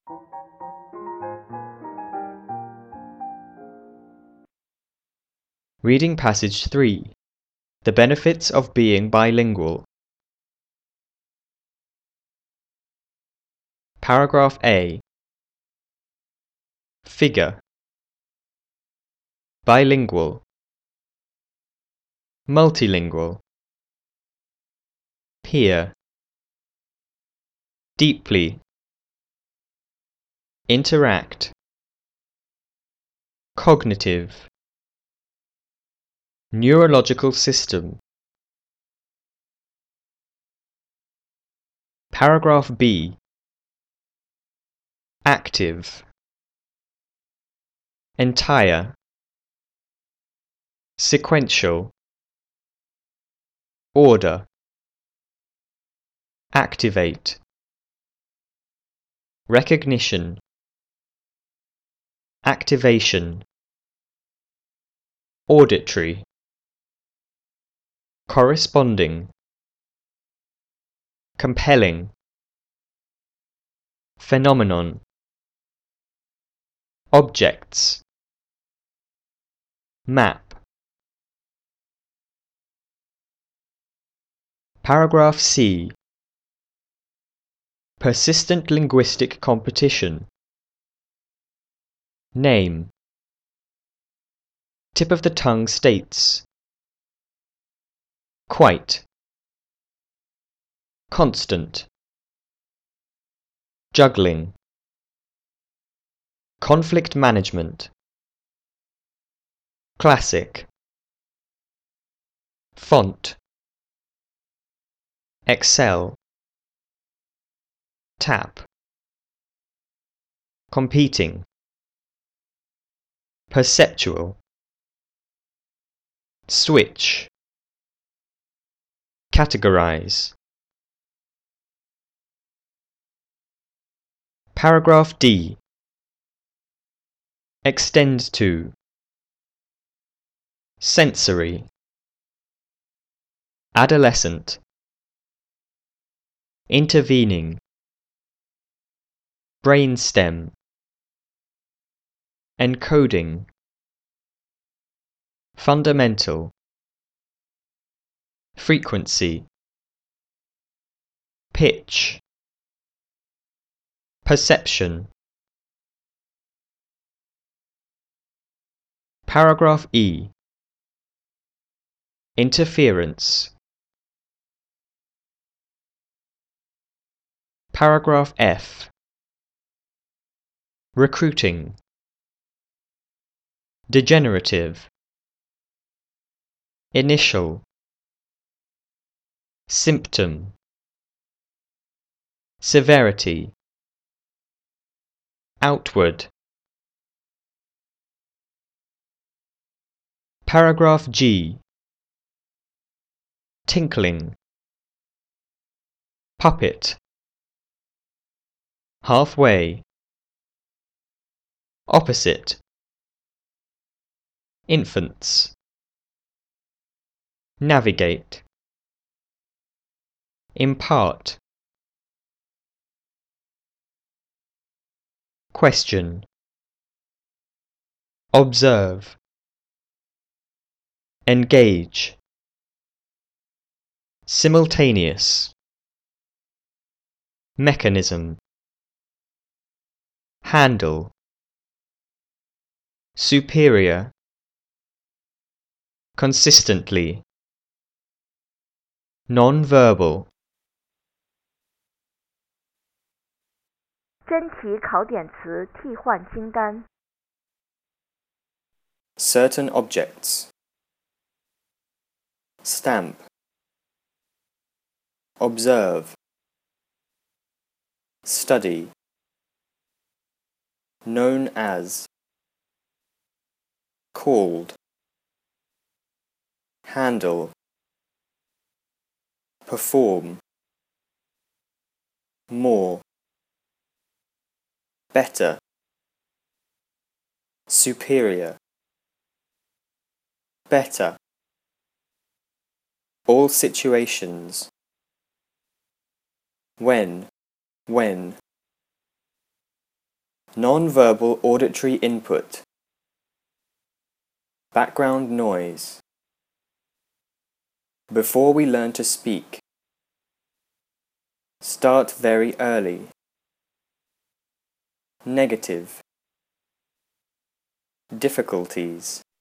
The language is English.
Reading Passage 3. The Benefits of Being Bilingual. Paragraph A. Figure. Bilingual. Multilingual. Peer. Deeply. Interact. Cognitive. Neurological system. Paragraph B. Active. Entire. Sequential. Order. Activate. Recognition. Activation. Auditory. Corresponding. Compelling. Phenomenon. Objects. Map. Paragraph C. Persistent linguistic competition. Name. Tip of the tongue states. Quite. Constant. Juggling. Conflict management. Classic. Font. Excel. Tap. Competing. Perceptual. Switch. Categorize. Paragraph D. Extend to. Sensory. Adolescent. Intervening. Brainstem. Encoding. Fundamental. Frequency. Pitch. Perception. Paragraph E. Interference. Paragraph F. Recruiting. Degenerative. Initial. Symptom. Severity. Outward. Paragraph G. Tinkling. Puppet. Halfway. Opposite. Infants. Navigate. Impart. Question. Observe. Engage. Simultaneous. Mechanism. Handle. Superior. Consistently. Non-verbal. 真题考点词替换清单 Certain objects. Stamp. Observe. Study. Known as. Called. Handle. Perform. More. Better. Superior. Better. All situations. When. Non-verbal auditory input. Background noise. Before we learn to speak. Start very early. Negative. Difficulties.